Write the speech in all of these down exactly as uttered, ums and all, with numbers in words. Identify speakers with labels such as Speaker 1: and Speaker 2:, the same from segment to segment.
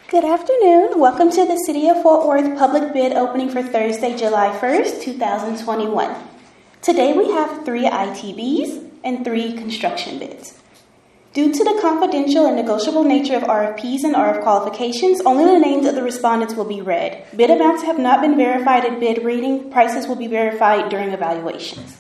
Speaker 1: Good afternoon. Welcome to the City of Fort Worth public bid opening for Thursday, July first, two thousand twenty-one. Today we have three I T Bs and three construction bids. Due to the confidential and negotiable nature of R F Ps and R F qualifications, only the names of the respondents will be read. Bid amounts have not been verified at bid reading. Prices will be verified during evaluations.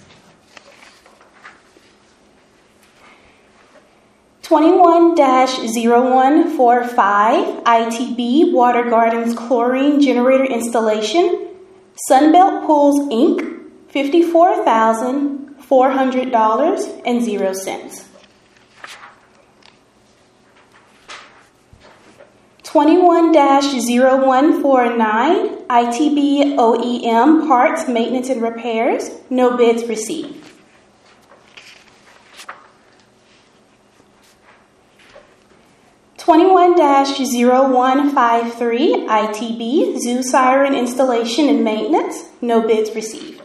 Speaker 1: twenty-one dash zero one four five I T B Water Gardens Chlorine Generator Installation, Sunbelt Pools Incorporated, fifty-four thousand four hundred dollars and zero cents. twenty-one dash zero one four nine I T B O E M Parts, Maintenance and Repairs, no bids received. twenty-one dash zero one five three I T B Zoo Siren Installation and Maintenance, no bids received.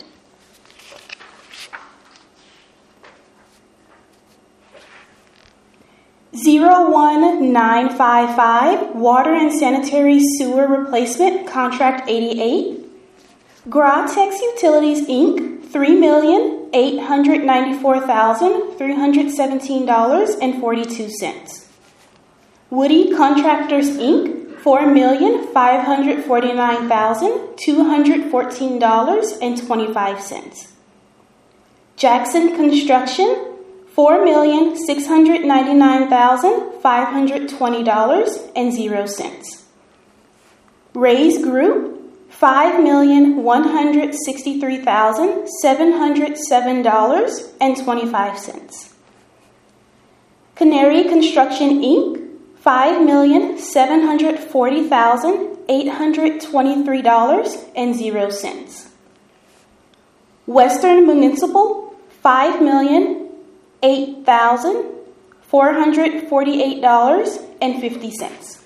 Speaker 1: zero one nine five five Water and Sanitary Sewer Replacement, Contract eighty-eight, Gratex Utilities Incorporated, three million eight hundred ninety-four thousand three hundred seventeen dollars and forty-two cents. Woody Contractors Incorporated, four million five hundred forty-nine thousand two hundred fourteen dollars and twenty-five cents. Jackson Construction, four million six hundred ninety-nine thousand five hundred twenty dollars and zero cents. Raise Group, five million one hundred sixty-three thousand seven hundred seven dollars and twenty-five cents. Canary Construction Incorporated, five million seven hundred forty thousand eight hundred twenty-three dollars and zero cents. Western Municipal, five million eight thousand four hundred forty-eight dollars and fifty cents.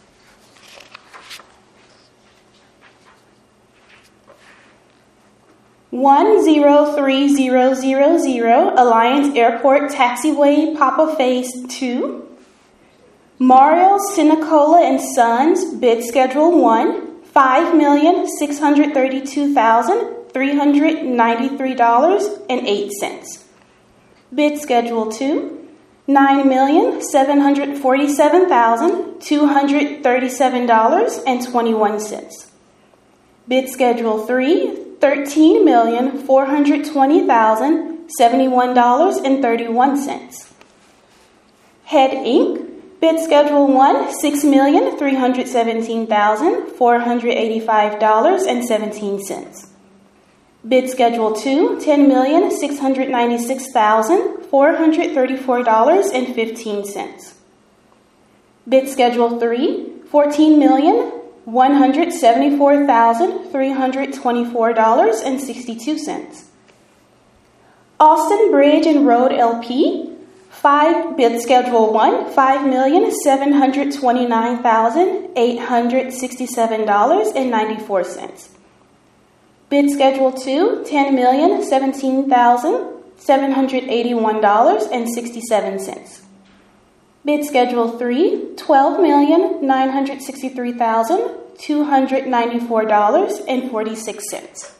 Speaker 1: one zero three zero zero zero Alliance Airport Taxiway Papa Phase two, Mario Sinicola and Sons, Bid Schedule one, five million six hundred thirty-two thousand three hundred ninety-three dollars and eight cents. Bid Schedule two, nine million seven hundred forty-seven thousand two hundred thirty-seven dollars and twenty-one cents. Bid Schedule three, thirteen million four hundred twenty thousand seventy-one dollars and thirty-one cents. Head Incorporated, Bid Schedule one, six million three hundred seventeen thousand four hundred eighty-five dollars and seventeen cents. Bid Schedule two, ten million six hundred ninety-six thousand four hundred thirty-four dollars and fifteen cents. Bid Schedule three, fourteen million one hundred seventy-four thousand three hundred twenty-four dollars and sixty-two cents. Austin Bridge and Road L P, Five Bid Schedule one, five million seven hundred twenty-nine thousand eight hundred sixty-seven dollars and ninety-four cents. Bid Schedule two, ten million seventeen thousand seven hundred eighty-one dollars and sixty-seven cents. Bid Schedule three, twelve million nine hundred sixty-three thousand two hundred ninety-four dollars and forty-six cents.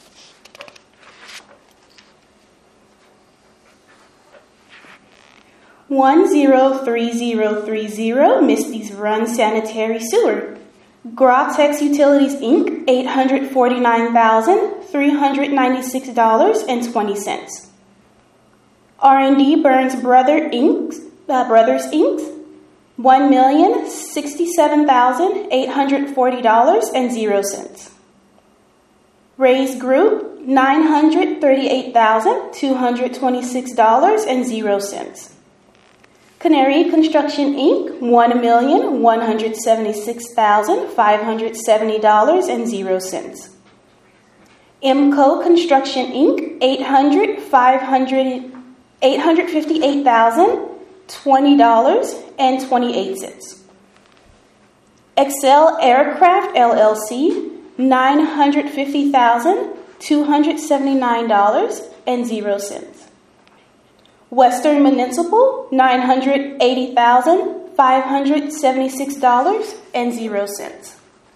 Speaker 1: one zero three zero three zero Misty's Run Sanitary Sewer, Gratex Utilities Incorporated, eight hundred forty-nine thousand three hundred ninety-six dollars and twenty cents. R and D Burns Brother Incorporated, uh, Brothers Incorporated, one million sixty-seven thousand eight hundred forty dollars and zero cents. Raise Group, nine hundred thirty-eight thousand two hundred twenty-six dollars and zero cents. Canary Construction Incorporated, one million one hundred seventy-six thousand five hundred seventy dollars and zero cents. M C O Construction Incorporated, eight hundred five hundred eight hundred fifty-eight thousand twenty dollars and twenty-eight cents. Excel Aircraft L L C, nine hundred fifty thousand two hundred seventy-nine dollars and zero cents. Western Municipal, nine hundred eighty thousand five hundred seventy-six dollars and zero cents.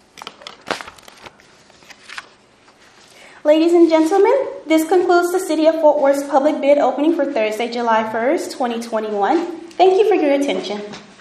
Speaker 1: Ladies and gentlemen, this concludes the City of Fort Worth's public bid opening for Thursday, July first, twenty twenty-one. Thank you for your attention.